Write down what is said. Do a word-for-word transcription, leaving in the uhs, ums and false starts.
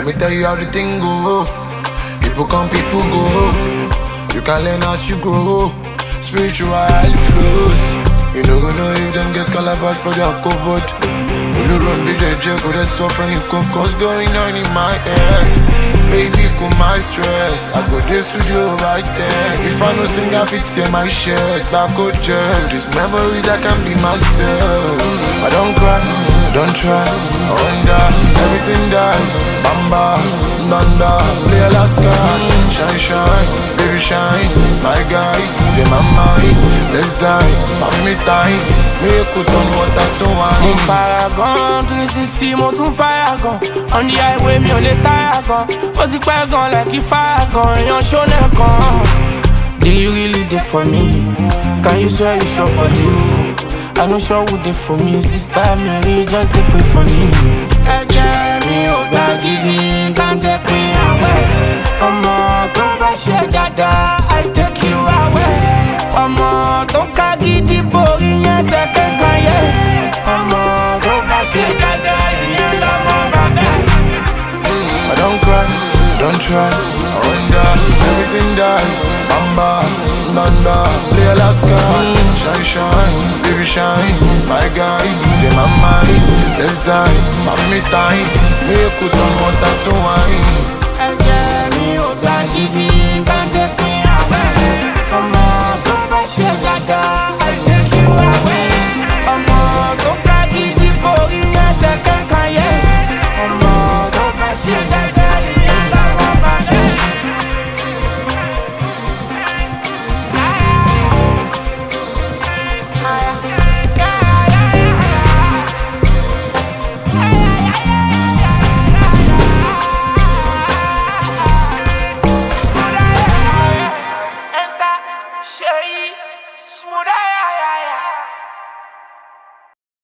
Let me tell you how the thing go. People come, people go. You can learn as you grow. Spiritual flows. You know, go know if them get calabash for their cupboard. You run with the jail, go that's so funny. What's going on in my head? Baby, cool my stress. I go to the studio by ten. If I no sing, I fit tear my shirt. Back out jail. These memories, I can be myself. I don't cry, I don't try. I wonder, everything dies. Bamba, Nanda, play a last card. Shine, shine, baby shine. My guy, they my mind. Let's die, mommy time. Make you turn water to wine. Paragon, three sixty, mo tún fire gun. On the highway, mi ò lè tire gun. Ó ti pẹ́ gan like if fire gun. Èèyàn ṣó lẹ́kan. Do you really dey for me? Can you swear you sure for you? I no sure who dey for me. Sister Mary, just dey pray for me. Ẹ̀jẹ̀ mi ò gbà gidi, kàn jẹ́ pé àwẹ̀. Ọmọ tó bá ṣe dáadáa, I take you away. Ọmọ tó ká gidi borí yẹn ṣẹ̀kẹ̀ kan yẹ. Ọmọ tó bá ṣe dáadáa, ìyẹn lọ́mọ bàbá. I don't cry, I don't try. I wonder, everything dies. Bamba, Nanda, play a last card. Shine, shine, baby shine. My guy, they my mind. Let's die, mommy time. Make you turn water to wine. Ẹ̀jẹ̀ mi ò gbà gidi.